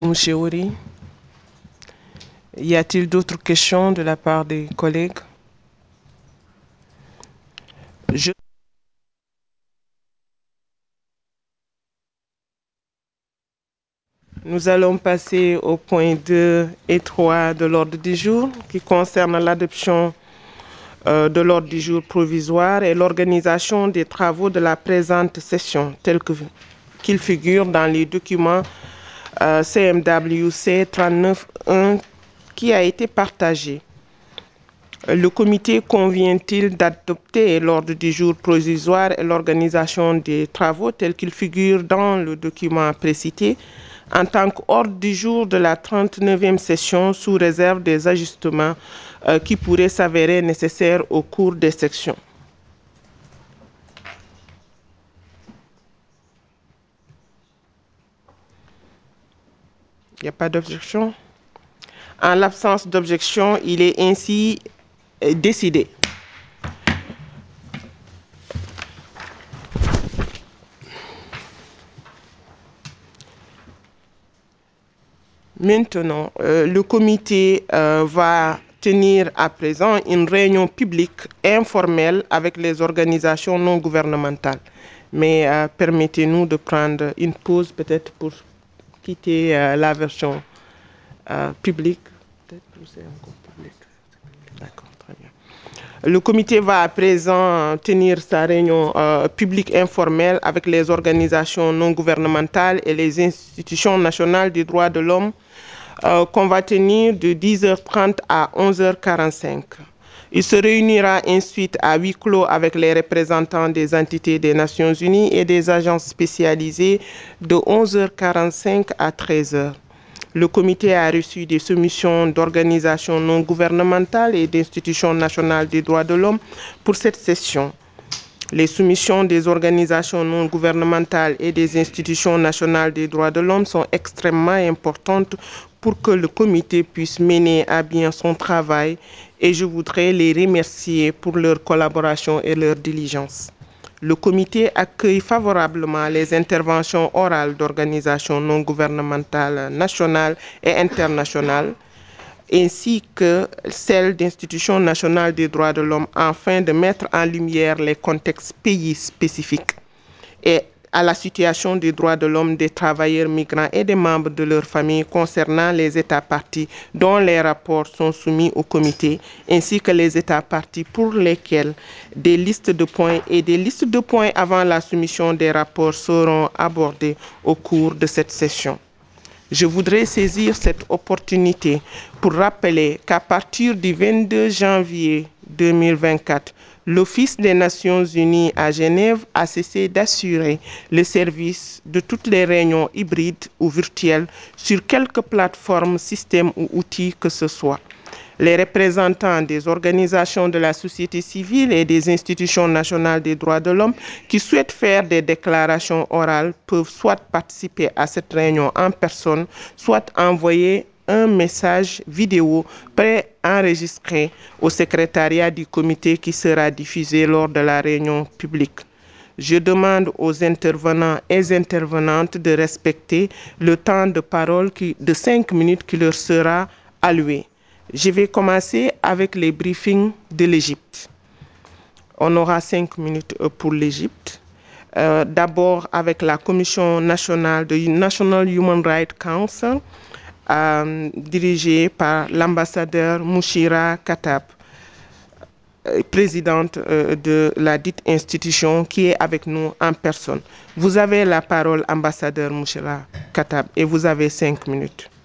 Mouchéouri. Y a-t-il d'autres questions de la part des collègues? Nous allons passer au point 2 et 3 de l'ordre du jour qui concerne l'adoption de l'ordre du jour provisoire et l'organisation des travaux de la présente session tels qu'ils figurent dans les documents CMWC 39.1 qui a été partagé. Le comité convient-il d'adopter l'ordre du jour provisoire et l'organisation des travaux tels qu'ils figurent dans le document précité en tant qu'ordre du jour de la 39e session sous réserve des ajustements qui pourraient s'avérer nécessaires au cours des sections? Il n'y a pas d'objection? En l'absence d'objection, il est ainsi décidé. Maintenant, le comité va tenir à présent une réunion publique informelle avec les organisations non gouvernementales. Mais permettez-nous de prendre une pause peut-être pour quitter la version publique. Peut-être que c'est encore public. D'accord, très bien. Le comité va à présent tenir sa réunion publique informelle avec les organisations non gouvernementales et les institutions nationales des droits de l'homme qu'on va tenir de 10h30 à 11h45. Il se réunira ensuite à huis clos avec les représentants des entités des Nations Unies et des agences spécialisées de 11h45 à 13h. Le comité a reçu des soumissions d'organisations non gouvernementales et d'institutions nationales des droits de l'homme pour cette session. Les soumissions des organisations non gouvernementales et des institutions nationales des droits de l'homme sont extrêmement importantes pour que le comité puisse mener à bien son travail et je voudrais les remercier pour leur collaboration et leur diligence. Le comité accueille favorablement les interventions orales d'organisations non gouvernementales nationales et internationales ainsi que celle d'institutions nationales des droits de l'homme afin de mettre en lumière les contextes pays spécifiques et à la situation des droits de l'homme des travailleurs migrants et des membres de leurs familles concernant les États parties dont les rapports sont soumis au comité, ainsi que les États parties pour lesquels des listes de points et des listes de points avant la soumission des rapports seront abordées au cours de cette session. Je voudrais saisir cette opportunité pour rappeler qu'à partir du 22 janvier 2024, l'Office des Nations Unies à Genève a cessé d'assurer le service de toutes les réunions hybrides ou virtuelles sur quelque plateforme, système ou outil que ce soit. Les représentants des organisations de la société civile et des institutions nationales des droits de l'homme qui souhaitent faire des déclarations orales peuvent soit participer à cette réunion en personne, soit envoyer un message vidéo pré-enregistré au secrétariat du comité qui sera diffusé lors de la réunion publique. Je demande aux intervenants et intervenantes de respecter le temps de parole de 5 minutes qui leur sera alloué. Je vais commencer avec les briefings de l'Égypte. On aura 5 minutes pour l'Égypte. D'abord avec la Commission nationale de National Human Rights Council, dirigée par l'ambassadeur Mouchira Katab, présidente de la dite institution qui est avec nous en personne. Vous avez la parole, ambassadeur Mouchira Katab, et vous avez 5 minutes.